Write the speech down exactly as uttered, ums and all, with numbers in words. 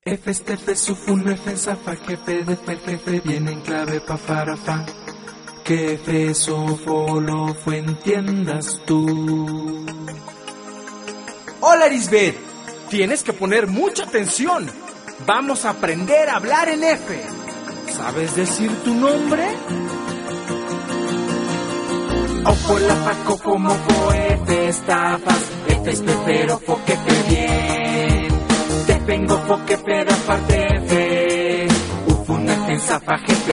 F, este, F, sufun, F, zafa, jefe, de fe, jefe, viene en clave, pa, para, fa. Que F, sofo, lo, fue, entiendas tú. Hola, Lisbeth. Tienes que poner mucha atención. Vamos a aprender a hablar en F. ¿Sabes decir tu nombre? Ojo, la, fa, cojo, mojo, F, estafas, F, es pero, fo, que fe, bien. Te vengo, fo, que pero, aparte, F. Ufun, F, zafa, jefe.